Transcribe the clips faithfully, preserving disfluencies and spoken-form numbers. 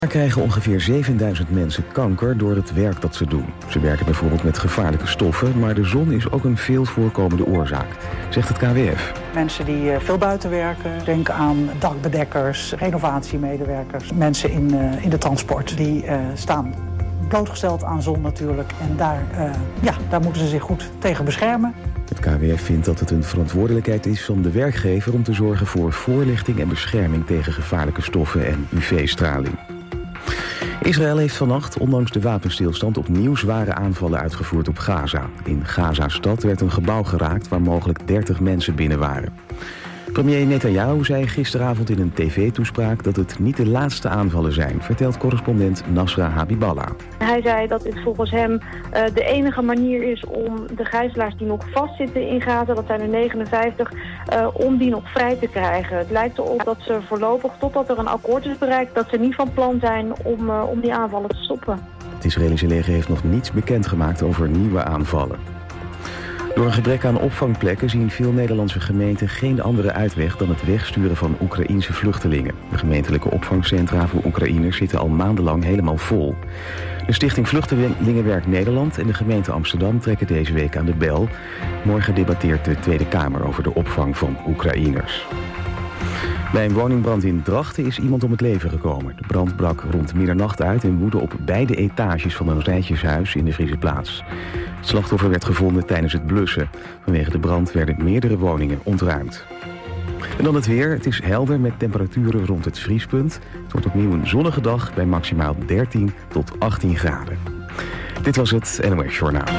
Er krijgen ongeveer zevenduizend mensen kanker door het werk dat ze doen. Ze werken bijvoorbeeld met gevaarlijke stoffen, maar de zon is ook een veel voorkomende oorzaak, zegt het K W F. Mensen die veel buiten werken, denk aan dakbedekkers, renovatiemedewerkers, mensen in, uh, in de transport, die uh, staan blootgesteld aan zon natuurlijk. En daar, uh, ja, daar moeten ze zich goed tegen beschermen. Het K W F vindt dat het een verantwoordelijkheid is van de werkgever om te zorgen voor voorlichting en bescherming tegen gevaarlijke stoffen en U V-straling. Israël heeft vannacht, ondanks de wapenstilstand, opnieuw zware aanvallen uitgevoerd op Gaza. In Gaza-stad werd een gebouw geraakt waar mogelijk dertig mensen binnen waren. Premier Netanyahu zei gisteravond in een tv-toespraak dat het niet de laatste aanvallen zijn, vertelt correspondent Nasra Habiballah. Hij zei dat dit volgens hem uh, de enige manier is om de gijzelaars die nog vastzitten in Gaza, dat zijn er negenenvijftig, uh, om die nog vrij te krijgen. Het lijkt erop dat ze voorlopig, totdat er een akkoord is bereikt, dat ze niet van plan zijn om, uh, om die aanvallen te stoppen. Het Israëlische leger heeft nog niets bekendgemaakt over nieuwe aanvallen. Door een gebrek aan opvangplekken zien veel Nederlandse gemeenten geen andere uitweg dan het wegsturen van Oekraïense vluchtelingen. De gemeentelijke opvangcentra voor Oekraïners zitten al maandenlang helemaal vol. De Stichting Vluchtelingenwerk Nederland en de gemeente Amsterdam trekken deze week aan de bel. Morgen debatteert de Tweede Kamer over de opvang van Oekraïners. Bij een woningbrand in Drachten is iemand om het leven gekomen. De brand brak rond middernacht uit en woedde op beide etages van een rijtjeshuis in de Friese plaats. Het slachtoffer werd gevonden tijdens het blussen. Vanwege de brand werden meerdere woningen ontruimd. En dan het weer. Het is helder met temperaturen rond het vriespunt. Het wordt opnieuw een zonnige dag bij maximaal dertien tot achttien graden. Dit was het N O S Journaal.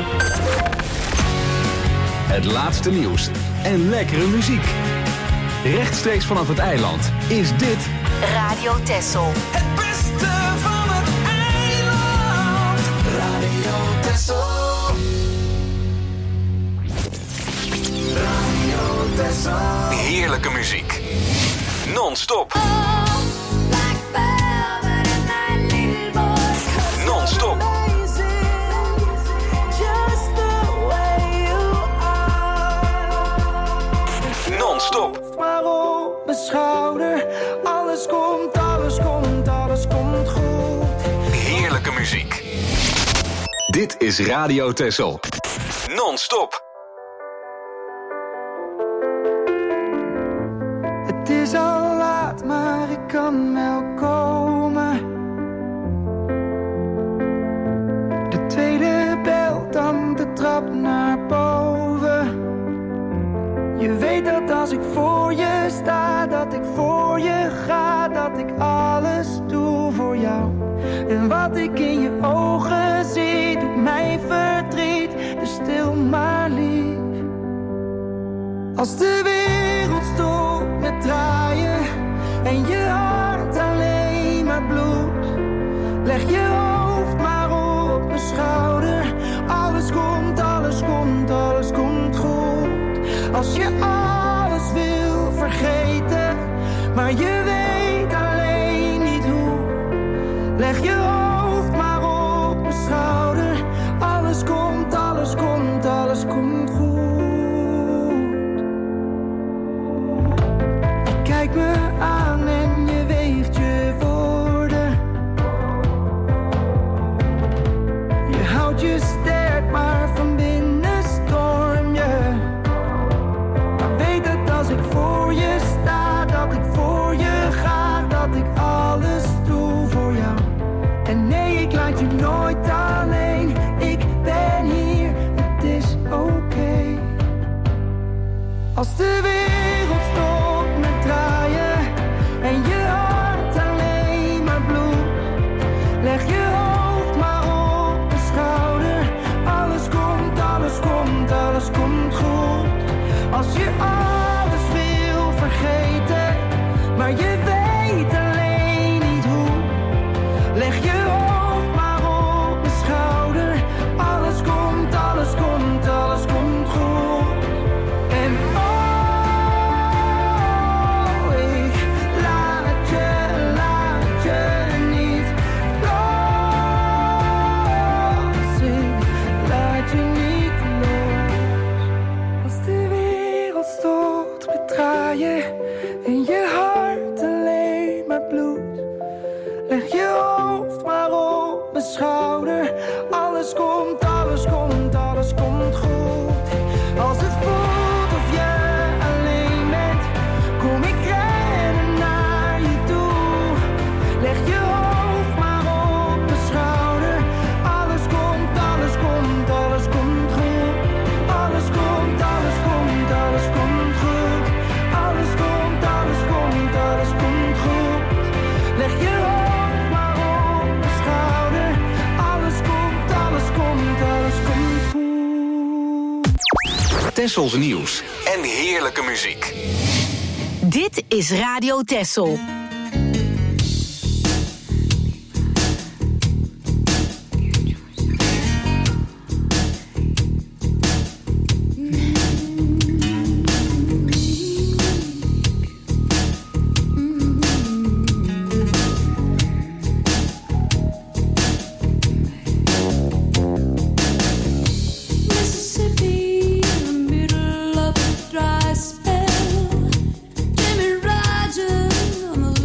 Het laatste nieuws en lekkere muziek. Rechtstreeks vanaf het eiland is dit Radio Texel. Het beste van het eiland. Radio Texel. Radio Texel. Heerlijke muziek. Non-stop. Oh, like velvet and my little boy. Non-stop. Just the way you are. Non-stop. Maar op mijn schouder, alles komt, alles komt, alles komt goed. Heerlijke muziek. Dit is Radio Texel. Non-stop. Het is al laat, maar ik kan wel komen. De tweede bel, dan de trap naar boven. Je weet dat als ik voor je sta, dat ik voor je ga, dat ik alles doe voor jou. En wat ik in je ogen zie, doet mij verdriet, dus stil maar lief. Als de wereld stopt met draaien en je hart alleen maar bloedt, leg je hoofd maar op mijn schouder. Alles komt, alles komt, alles komt goed. Als je alles wil vergeten, maar je weet alleen niet hoe, leg je hoofd maar op mijn schouder. Alles komt, alles komt, alles komt goed. Je kijkt me aan en je weegt je woorden. Je houdt je sterk, maar van binnen storm je. Maar weet dat als ik voor je sta, dat ik voor je ga, dat ik alles doe voor jou. En nee, ik laat je nooit alleen. Ik ben hier, het is oké. Okay. Als de wereld stopt met draaien en je hart alleen maar bloedt, leg je hoofd maar op mijn schouder. Alles komt, alles komt, alles komt goed. Als je alles wil vergeten, maar je weet alleen niet hoe, leg je hoofd maar op mijn schouder. Alles komt, alles komt, alles komt goed. En oh, Tessels nieuws en heerlijke muziek. Dit is Radio Tessel. Dry spell, Jimmy Rogers on the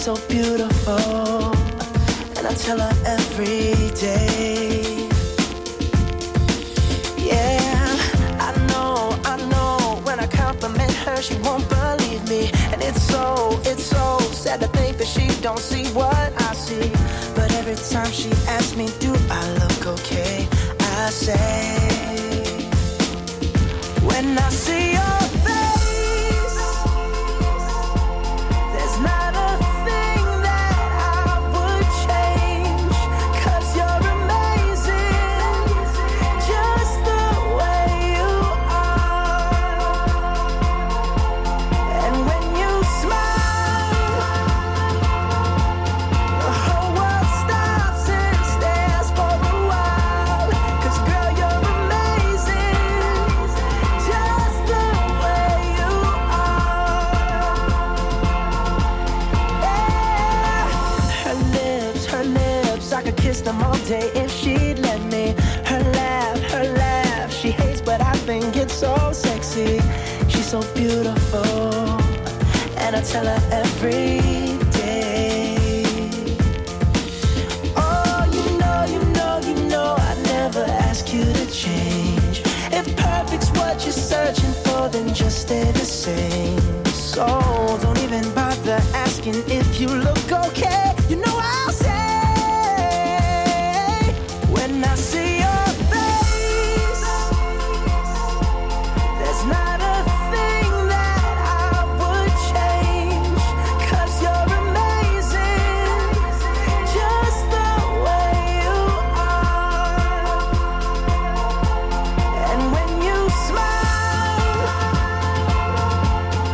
so beautiful, and I tell her every day. Yeah, I know, I know, when I compliment her, she won't believe me. And it's so, it's so sad to think that she don't see what I see. But every time she asks me, do I look okay? I say, when I see your face, there's not a thing that I would change. 'Cause you're amazing, just the way you are. And when you smile, the whole world stops and stares for a while. 'Cause girl, you're amazing, just the way you are. Yeah. Her lips, her lips, I could kiss them all day if she'd let me. Her laugh, her laugh, she hates but I think it's so sexy. She's so beautiful, and I tell her every day. Oh, you know, you know, you know, I never ask you to change. If perfect's what you're searching for, then just stay the same. So don't even bother asking if you look okay. You know I'll say, when I see your face, there's not a thing that I would change. 'Cause you're amazing, just the way you are. And when you smile,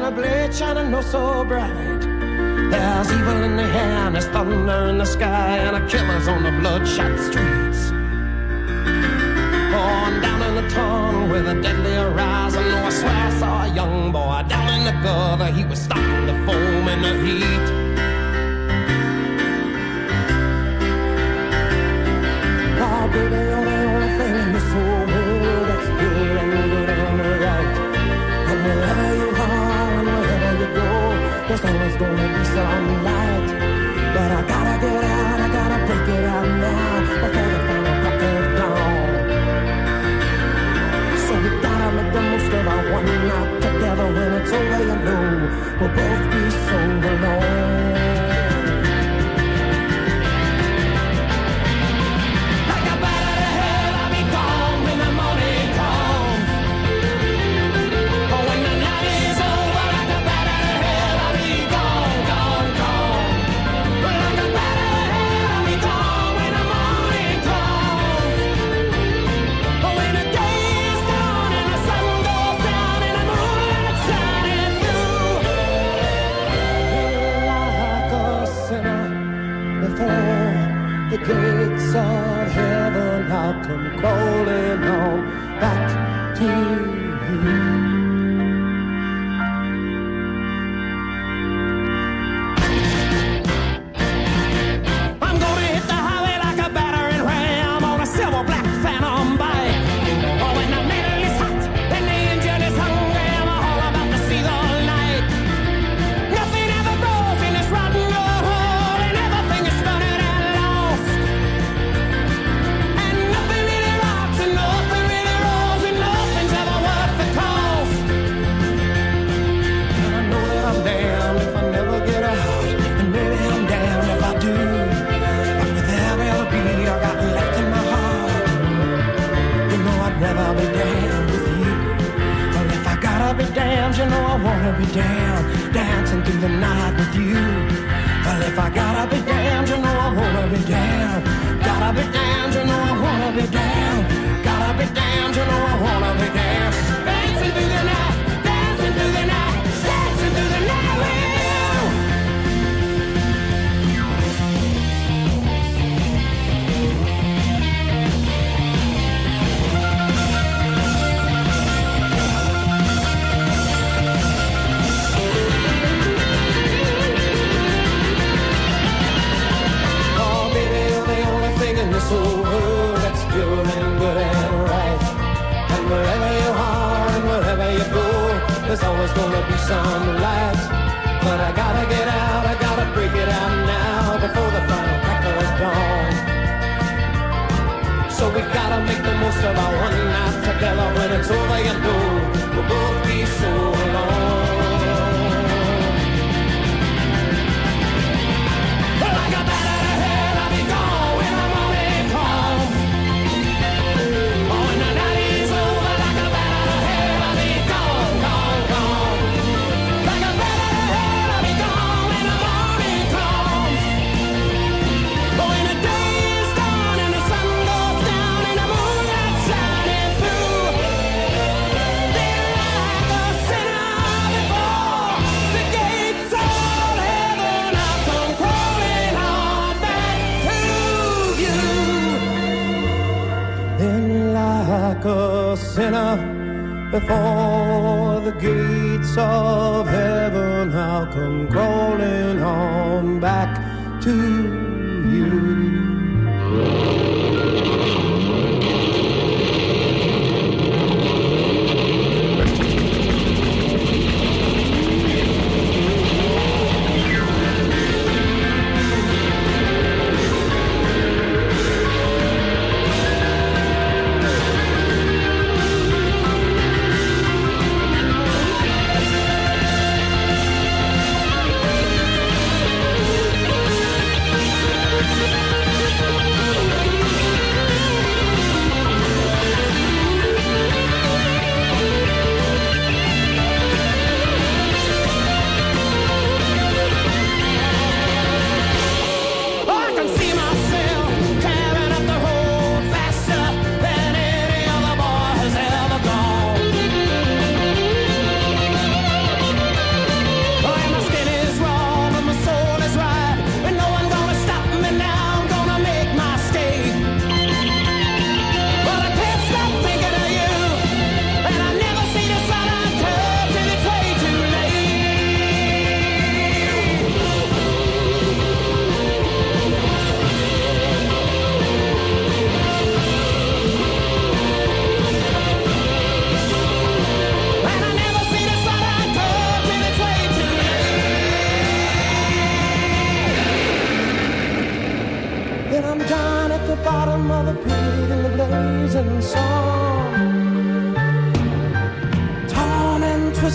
a blade shining oh so bright. There's evil in the air and there's thunder in the sky and a killer's on the bloodshot streets. Oh, and down in the tunnel with a deadly horizon, oh, I swear I saw a young boy down in the gutter. He was starting to foam in the heat. Oh, baby, you're the only thing in this whole world that's pure and good and right. And wherever you are and wherever you go, there's always gonna be some light. But I gotta get out, I gotta break it out now before the final crack of dawn. So we gotta make the most of our one night together. When it's over, you know we'll both be so alone. Like a bat out of hell, I'll be gone when the morning comes. Oh, when the night is over, like a bat out of hell, I'll be gone, gone, gone. Like a bat out of hell, I'll be gone when the morning comes. Oh, when the day is done and the sun goes down and the moonlight shining through. Like a sinner before the gates of heaven, I'll come crawling on back to you. I'm gonna hit the highway like a battering ram on a silver black phantom bike. Oh, when the metal is hot and the engine is hungry, I'm all about to see the light. Nothing ever grows in this rotten old hole, and everything is stunted and lost. And nothing really rocks, and nothing really rolls, and nothing's ever worth the cost. And I know that I'm damned if I never get out, and maybe I'm damned if I do. But with every other beat I got left in my heart, you know I'd rather be damned with you. Well, if I gotta be damned, you know I wanna be damned, dancing through the night with you. Well, if I gotta be damned, you know I wanna be damned. Gotta be damned, you know I wanna be damned. Gotta be damned, you know I wanna be damned. Dancing through the night, dancing through the night, dancing through the night with you. Oh, baby, you're the only thing in this whole world that's pure and good and right. And wherever you are and wherever you go, there's always gonna be some light. But I gotta get out, I gotta break it out now before the final crack of dawn. So we gotta make the most of our one night together. When it's over, you know we'll both be so alone. Like a bat out of hell, I'll be gone when the morning comes. Oh, when the night is over, like a bat out of hell, I'll be gone, gone, gone. Like a bat out of hell, I'll be gone when the morning comes. Oh, when the day is done and the sun goes down and the moonlight shining through. Then like a sinner before the gates of heaven, I'll come crawling on back to you. Then like a sinner before the gates of heaven, I'll come crawling on back to you.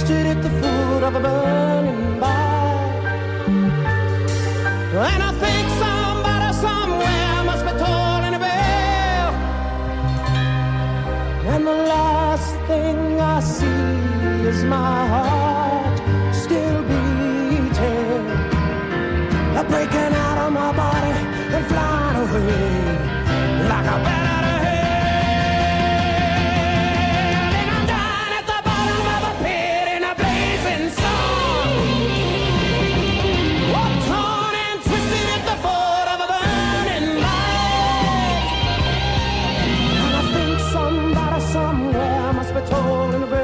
twisted at the foot of a burning bark. And I think somebody somewhere must be tolling a bell. And the last thing I see is my heart still beating, breaking out of my body and flying away like a bat out of hell. And I'm down at the bottom of a pit in a blazing sun, oh, torn and twisted at the foot of a burning light. And I think somebody somewhere must be tolling a bell.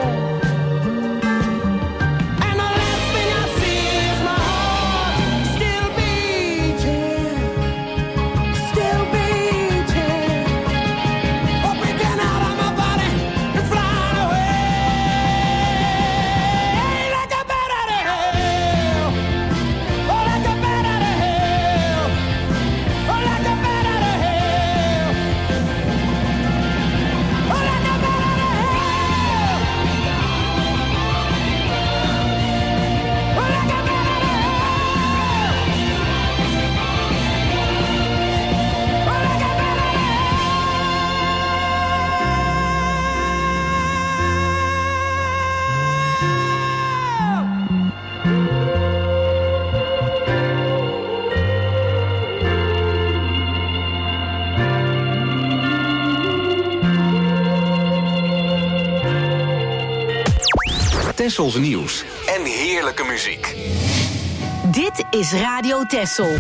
Tessels nieuws en heerlijke muziek. Dit is Radio Tessel.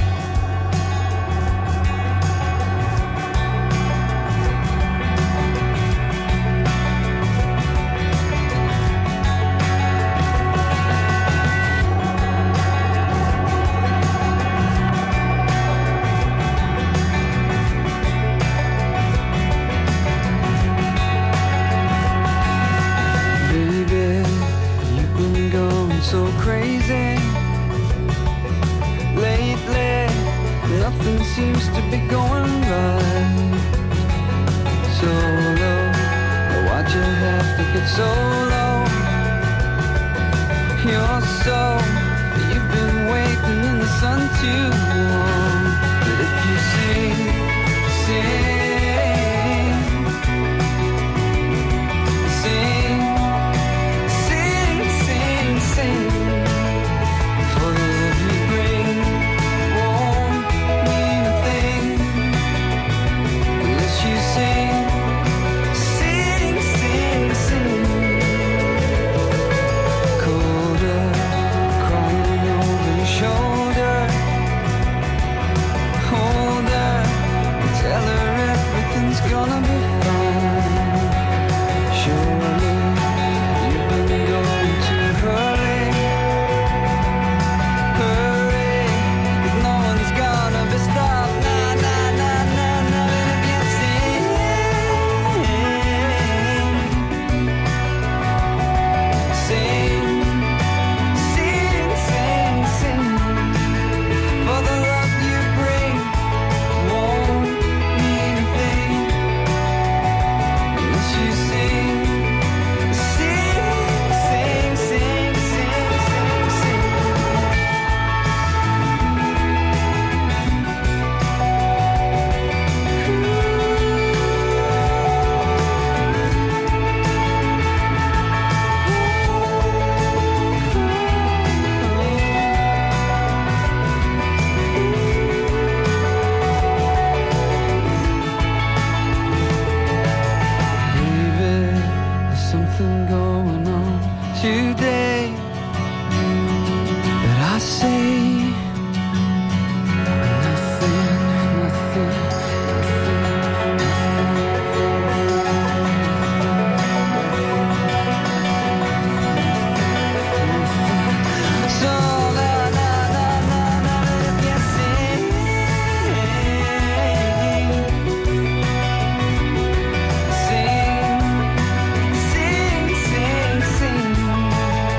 So crazy lately, nothing seems to be going right. So low, why'd you have to get so low? You're so, you've been waiting in the sun too long. But if you sing, sing, sing, sing, sing, sing. Gonna be fine. Surely you've been going to hurry, hurry. 'Cause no one's gonna be stopped. Nah, nah, nah, nah, nah. And if you sing, sing, sing, sing, sing. For the love you bring won't mean a thing. You sing, sing, sing, sing, sing, sing, sing. Something going on today that I say nothing, nothing, nothing. So la la la la la, if you sing, sing. Sing, sing, sing.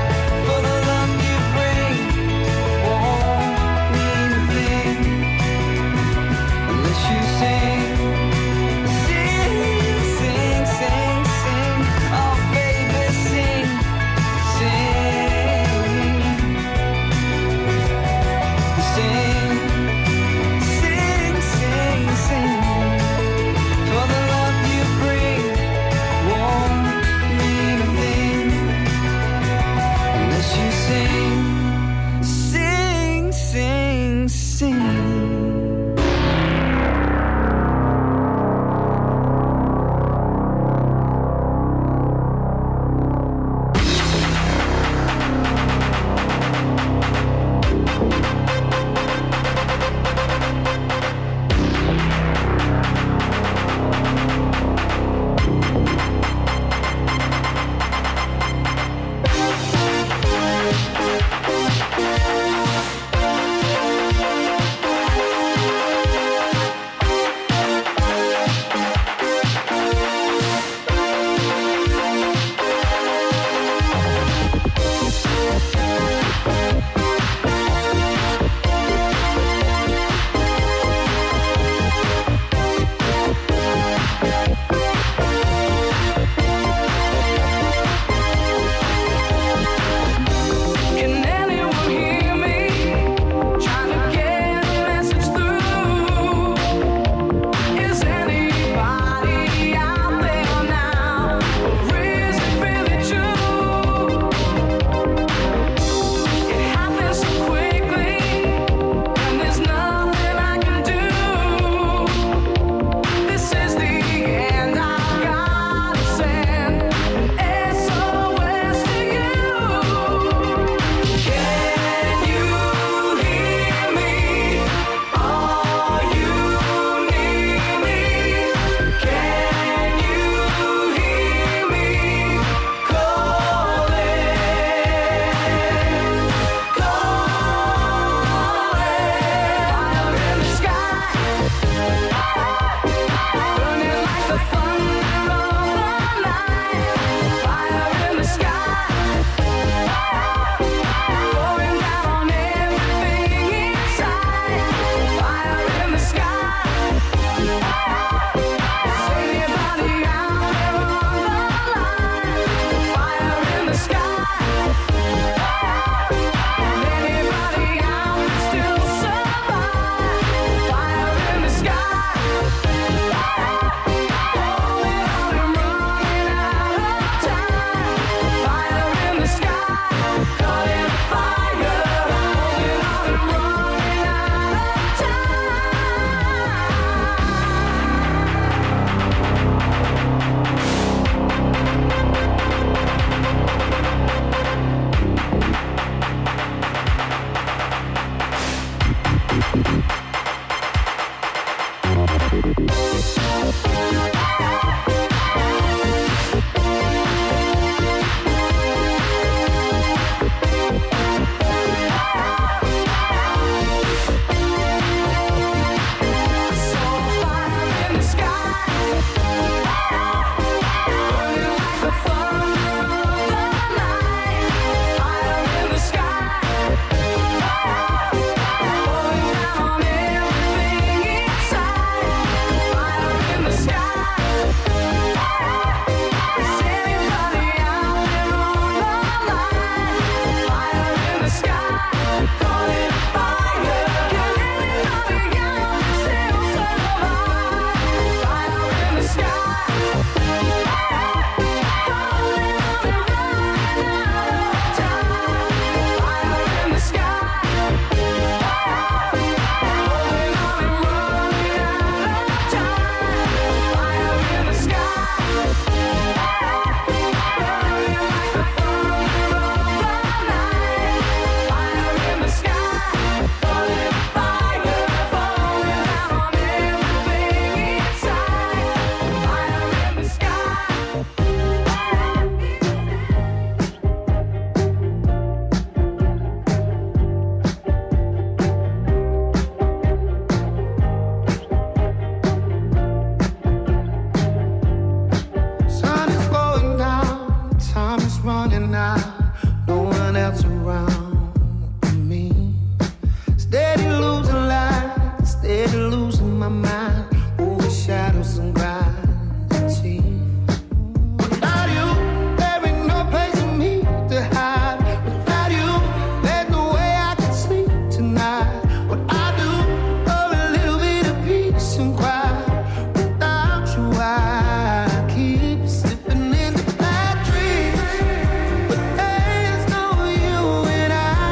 going out, no one else around me. Steady losing life, steady losing my mind, over shadows and gravity. Without you, there ain't no place for me to hide. Without you, there's no way I can sleep tonight. What I do, oh, a little bit of peace and quiet. Without you, I keep slipping into bad dreams. But there's no you and I.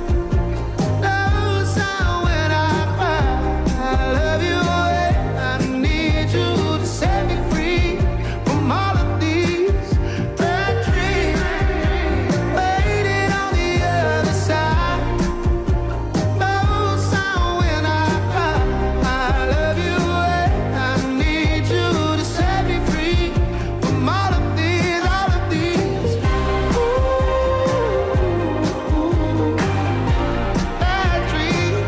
No sound when I cry. I love you and I need you to set me free from all of these bad dreams. Waiting on the other side. No sound when I cry. I love you and I need you to set me free from all of these, all of these. Ooh, bad dreams.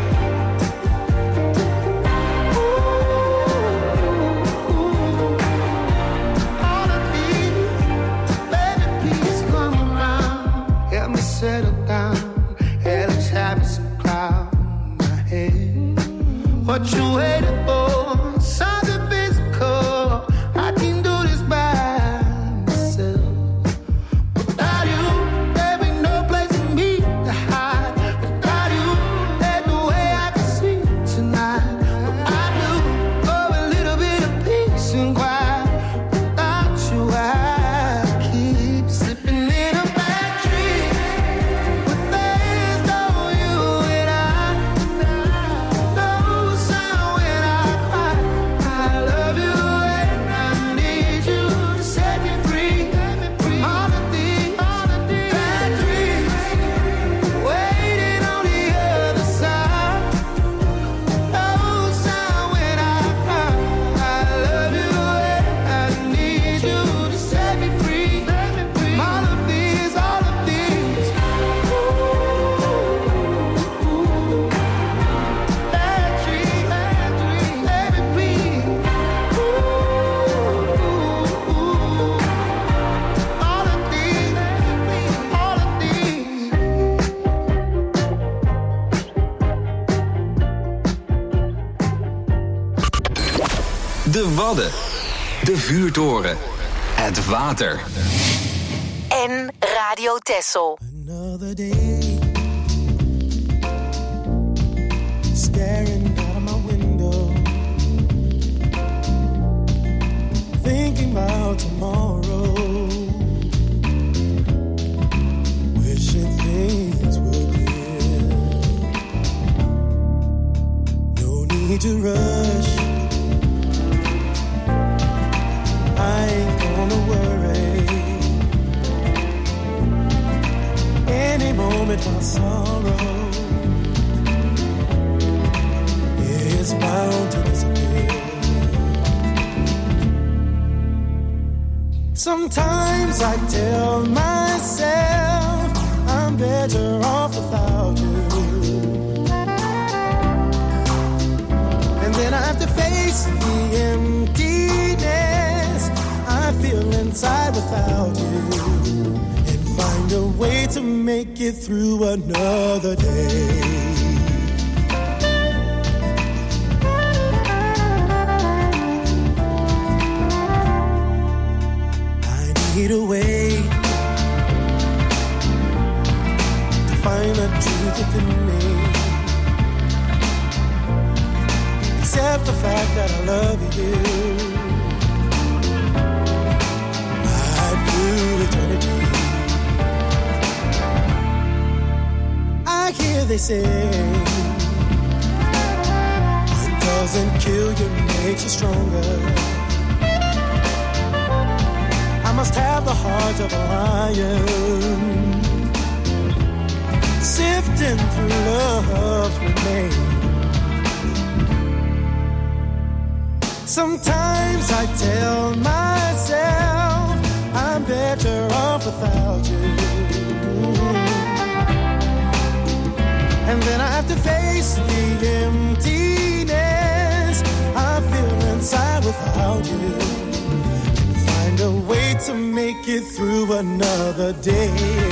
All of these, baby, please come around. Help me settle down. Hellish habits of cloud my head. What you waiting for? Something physical. I can do this by myself. Without you, there ain't no place for me to hide. Without you, there's no way I can sleep tonight. But I do, oh, a little bit of peace and quiet. Without you, I keep slipping in a bad dream. But there's no you and I. No sound when I cry. I love you and I need you to set me free from all of these, all of these bad dreams. Waiting on the other side. No sound when I cry. I love you and I need you to set me free from all of these, all of these. Ooh, bad dreams, bad dreams, baby, please. Ooh, all of these, all of these. De Wadden. De Vuurtoren. Het water. En Radio Texel. Another day, staring out of my window, thinking about tomorrow, wishing things were clear. No need to rush, I ain't gonna worry. Any moment my sorrow is bound to disappear. Sometimes I tell myself I'm better off without you, and then I have to face the emptiness I feel inside without you, and find a way to make it through another day. I need a way to find the truth within me, accept the fact that I love you. Eternity. I hear they say what doesn't kill you makes you stronger. I must have the heart of a lion, sifting through love's remains. Sometimes I tell myself I'm better off without you, and then I have to face the emptiness I feel inside without you, and find a way to make it through another day.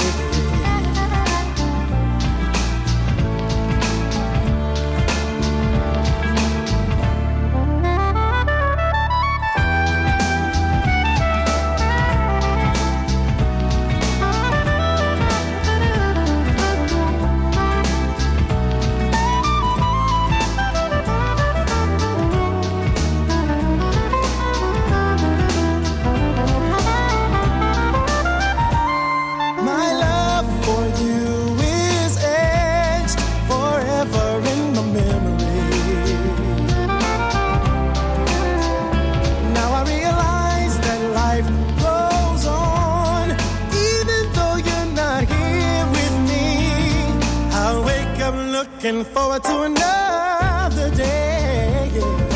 Looking forward to another day,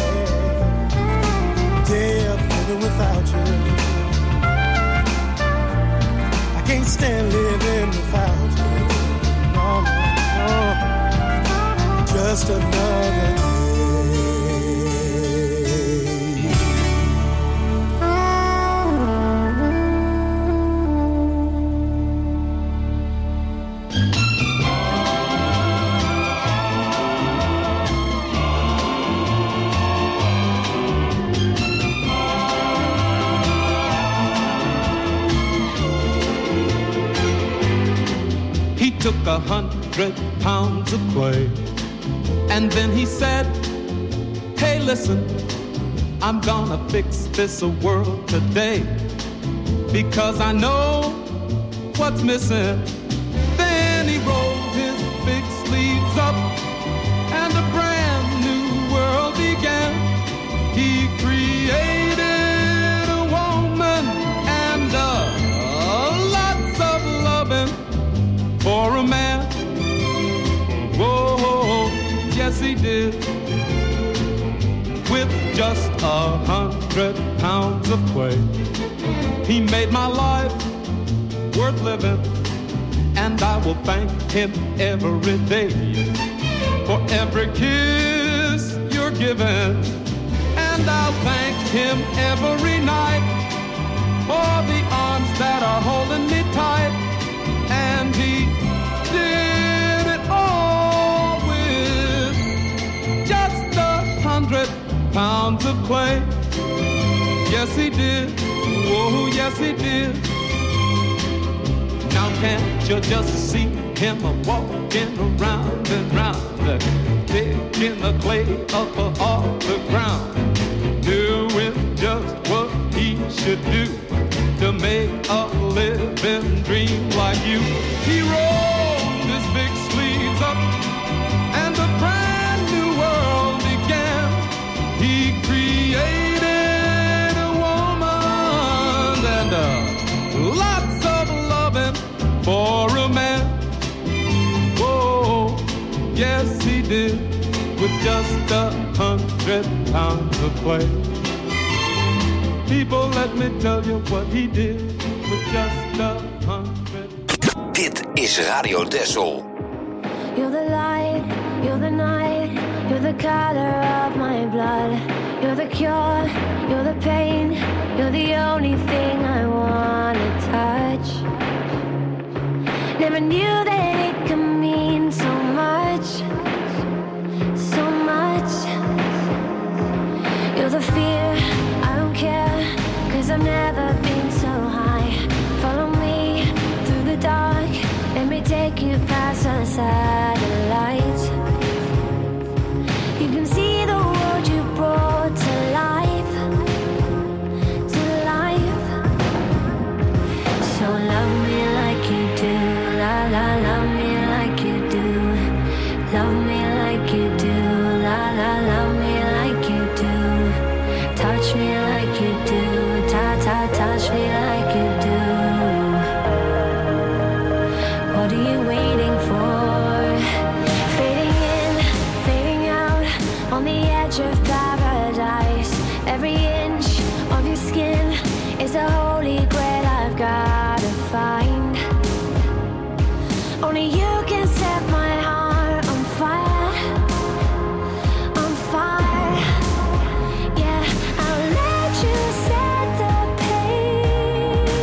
day of living without you. I can't stand living without you. No, no, no. Just another day. Took a hundred pounds of clay, and then he said, hey, listen, I'm gonna fix this world today, because I know what's missing. Then he rolled his big sleeves up, and a brand new world began. He created a woman and uh, lots of loving for a man. Whoa, yes he did. With just a hundred pounds of clay, he made my life worth living, and I will thank him every day for every kiss you're giving, and I'll thank him every night for the arms that are holding me tight. And he did it all with just a hundred pounds of clay. Yes, he did. Oh, yes, he did. Now can't you just see him walking around and round, picking the clay up off the ground, doing just what he should do to make a living dream like you. He rolled his big sleeves up, and a brand new world began. He created a woman and uh, lots of loving for a man. Whoa, yes he did, with just a hundred pounds of clay. People, let me tell you what he did with just a hundred. Dit is Radio Texel. You're the light, you're the night, you're the color of my blood. You're the cure, you're the pain, you're the only thing I wanna touch. Never knew that it could mean so much, so much. You're the fear, I don't care, 'cause I've never been so high. Follow me through the dark, let me take you past the satellites. You can see the world you brought to life, to life. So love me like you do, la la, love me like you do. Love me like you do, la la, love me like you do. Touch me like you do, ta ta, touch me like you do. What are you waiting for? Fading in, fading out, on the edge of paradise. Every inch of your skin is a holy grail I've gotta find. Only you can set my heart on fire, on fire. Yeah, I'll let you set the pace.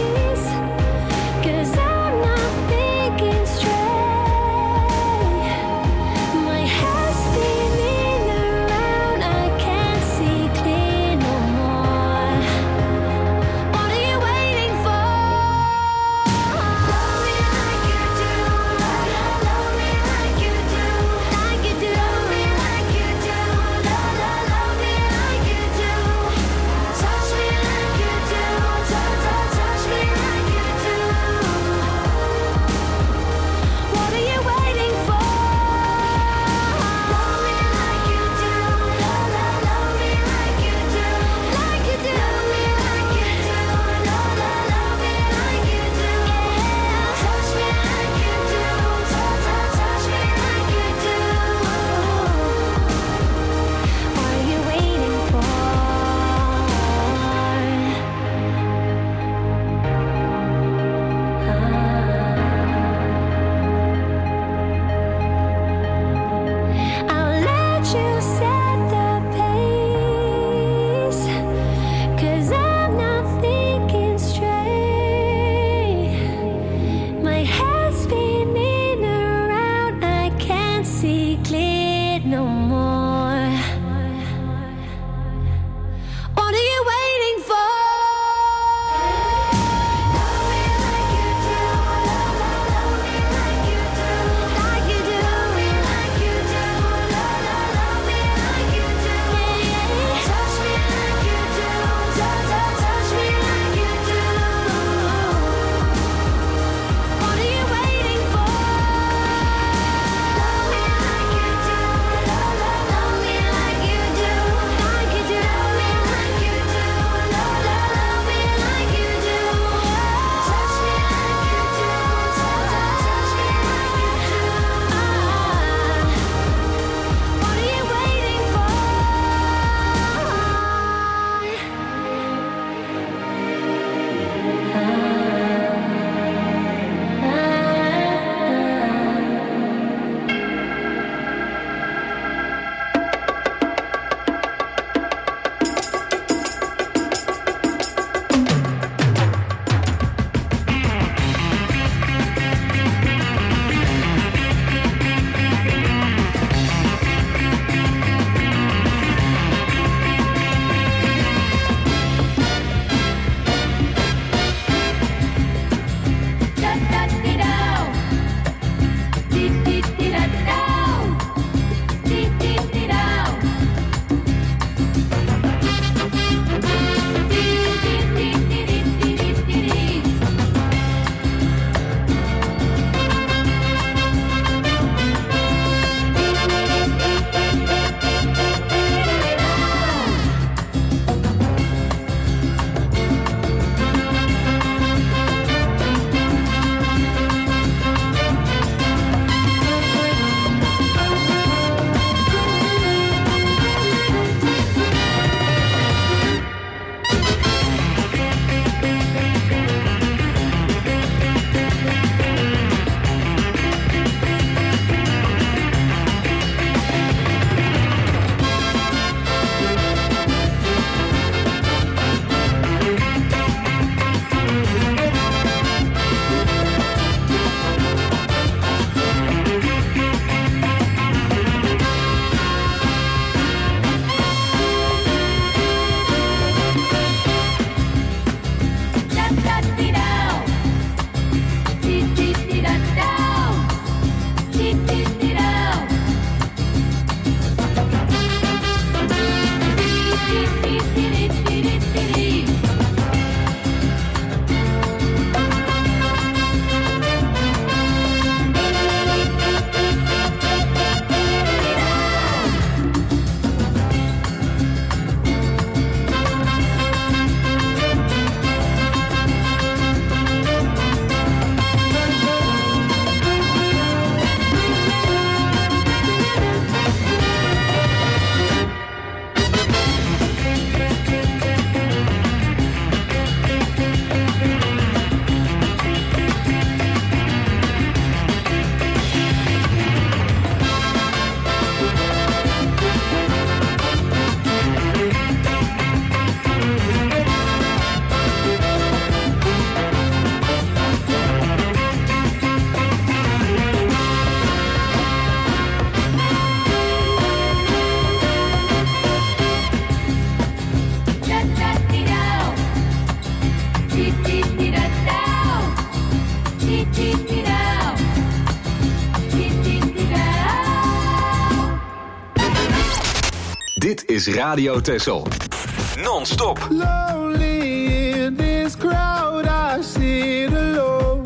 Dit is Radio Texel. Non-stop. Lonely in this crowd, I sit alone.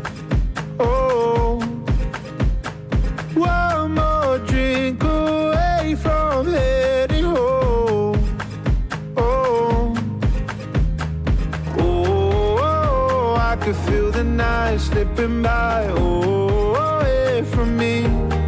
Oh, one more drink away from heading home. Oh, oh, oh, I could feel the night slipping by. Oh, away from me.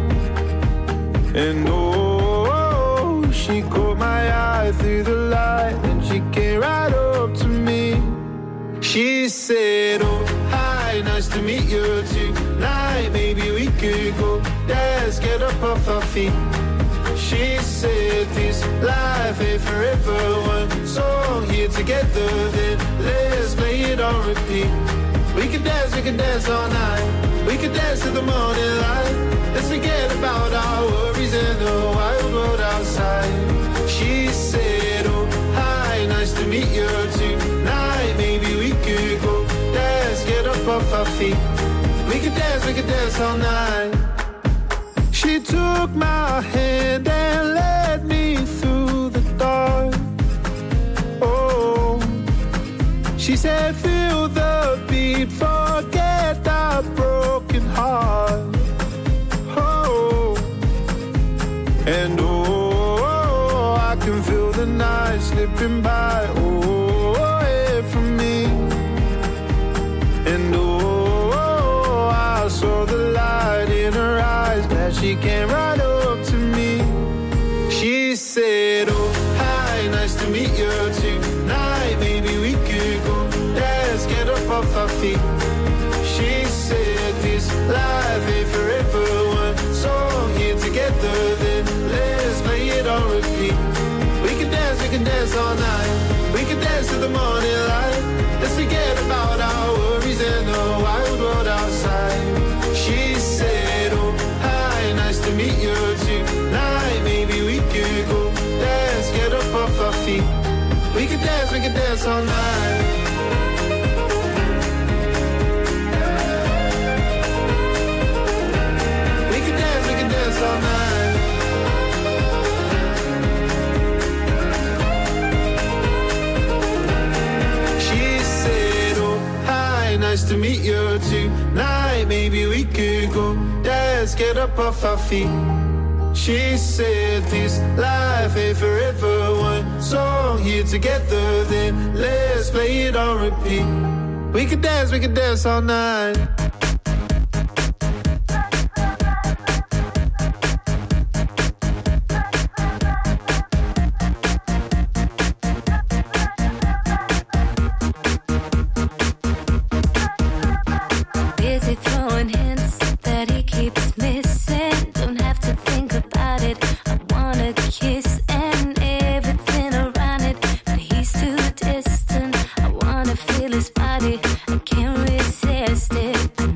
And oh, she caught my eye through the light, and she came right up to me. She said, oh, hi, nice to meet you tonight. Maybe we could go dance, get up off our feet. She said, this life ain't forever. One song here together, then let's play it on repeat. We could dance, we could dance all night. We could dance to the morning light. Let's forget about our worries and the wild world outside. She said, oh, hi, nice to meet you tonight. Maybe we could go dance, get up off our feet. We could dance, we could dance all night. She took my hand and led me through the dark. Oh, she said, feel the beat, forget our broken heart. Oh, and oh, I can feel the night slipping by. Oh, away from me. And oh, I saw the light in her eyes as she came right up to me. She said, oh, hi, nice to meet you tonight. Maybe we could go dance, get up off our feet. She said, this life ain't forever. One song here together, then let's play it on repeat. We can dance, we can dance all night. We can dance to the morning light. Let's forget about our worries and the wild world outside. She said, oh, hi, nice to meet you tonight. Maybe we could go dance, get up off our feet. We can dance, we can dance all night. We can dance, we can dance all night. She said, oh, hi, nice to meet you tonight. Maybe we could go dance, get up off our feet. She said, this life ain't forever. One song here together, then let's play it on repeat. We could dance, we could dance all night. Busy throwing hints that he keeps missing. Don't have to think about it. I wanna kiss and everything around it, but he's too distant. I wanna feel his body. I can't resist it.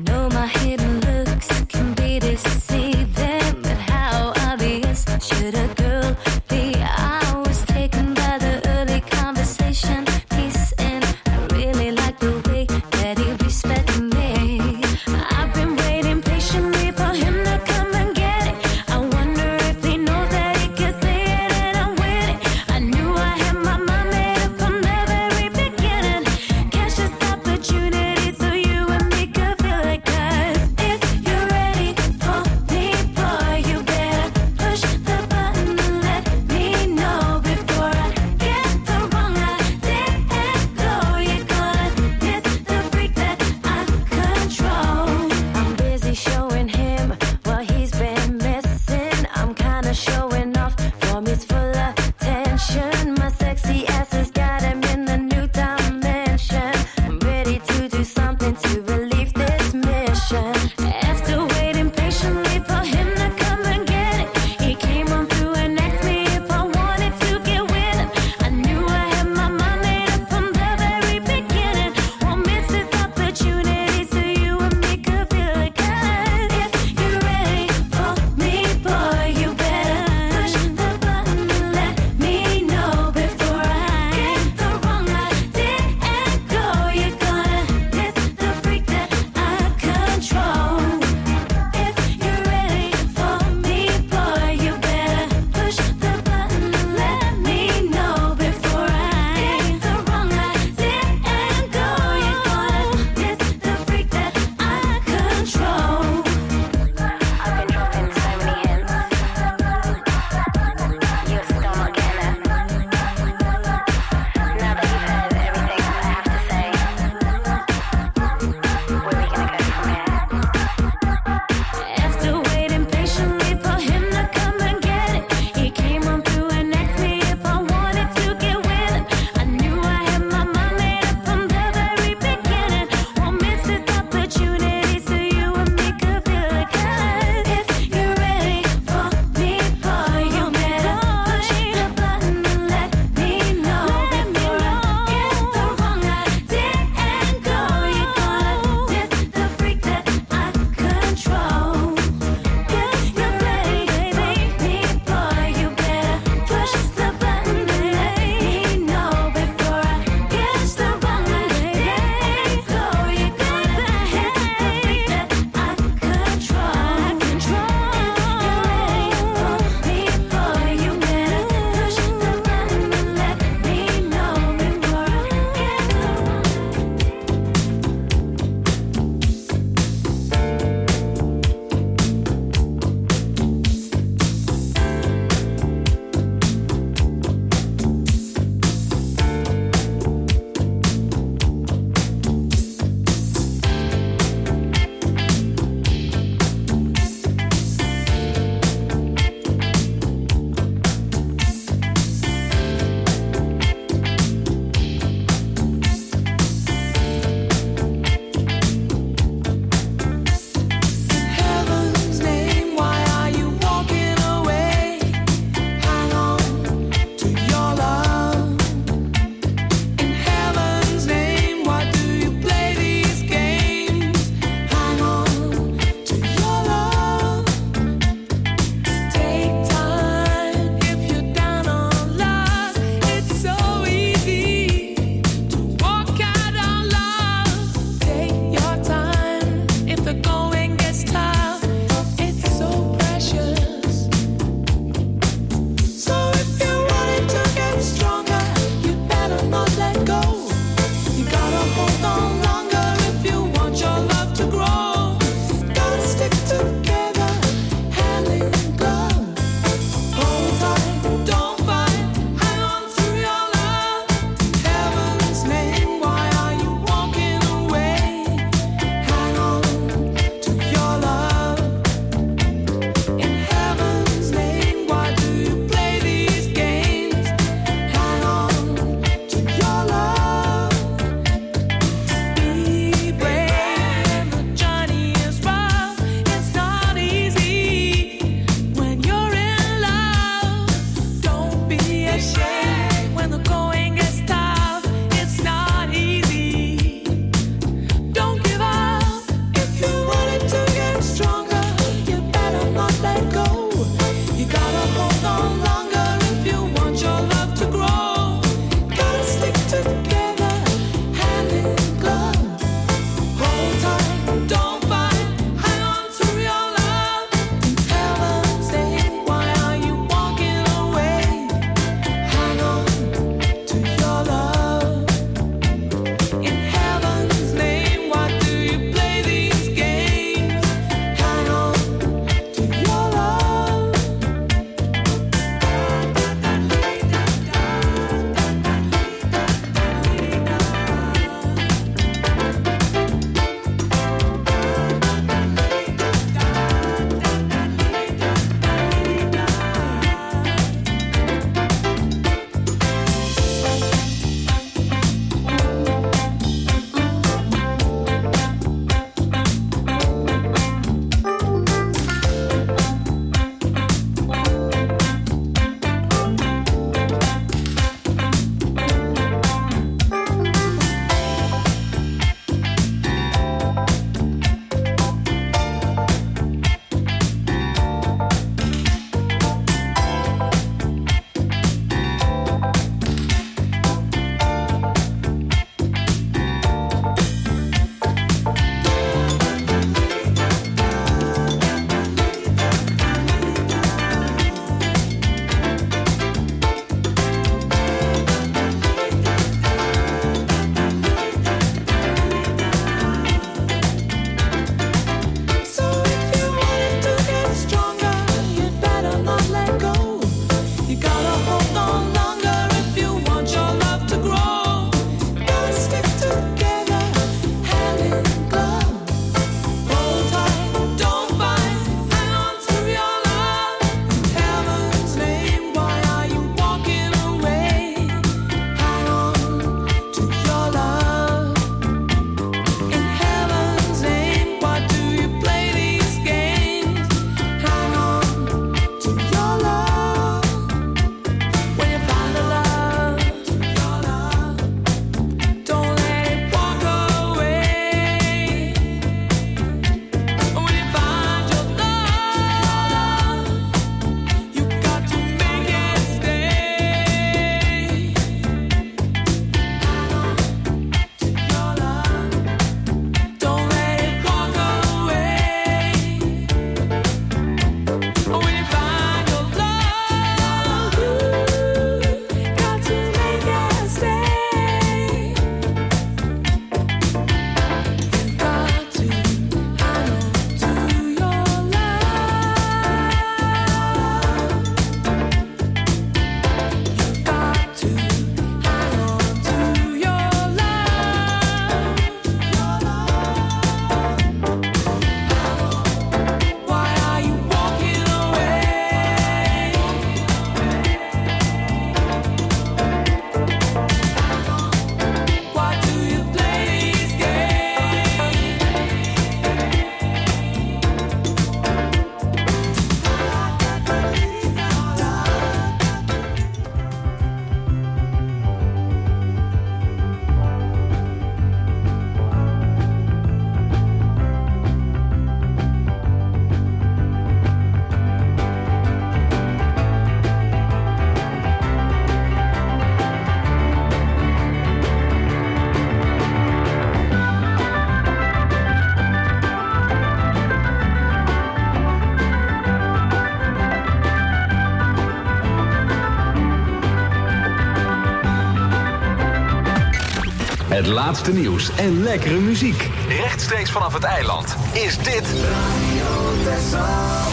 Het laatste nieuws en lekkere muziek. Rechtstreeks vanaf het eiland is dit Radio Texel.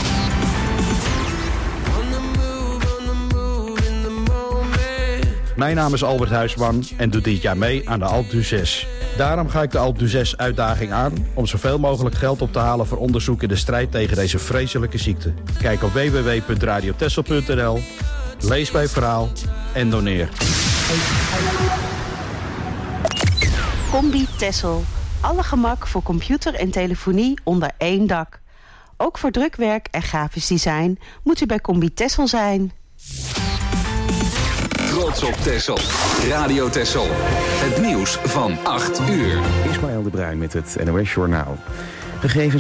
Mijn naam is Albert Huisman en doe dit jaar mee aan de Alpe d'Huez. Daarom ga ik de Alpe d'Huez uitdaging aan om zoveel mogelijk geld op te halen voor onderzoek in de strijd tegen deze vreselijke ziekte. Kijk op w w w punt radio texel punt n l, lees mijn verhaal en doneer. Combi Texel. Alle gemak voor computer en telefonie onder één dak. Ook voor drukwerk en grafisch design moet u bij Combi Texel zijn. Trots op Texel. Radio Texel. Het nieuws van acht uur. Ismaël de Bruin met het N O S Journaal. Gegevens